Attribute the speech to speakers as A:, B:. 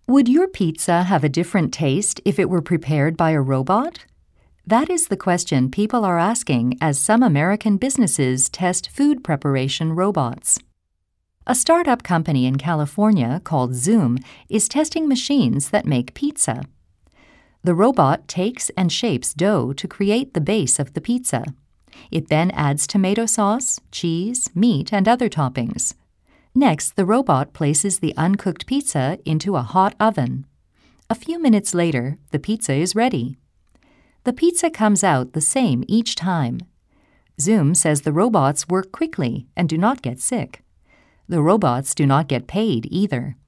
A: Would your pizza have a different taste if it were prepared by a robot? That is the question people are asking as some American businesses test food preparation robots. A startup company in California called Zoom is testing machines that make pizza. The robot takes and shapes dough to create the base of the pizza. It then adds tomato sauce, cheese, meat, and other toppings. Next, the robot places the uncooked pizza into a hot oven. A few minutes later, the pizza is ready. The pizza comes out the same each time. Zoom says the robots work quickly and do not get sick. The robots do not get paid either.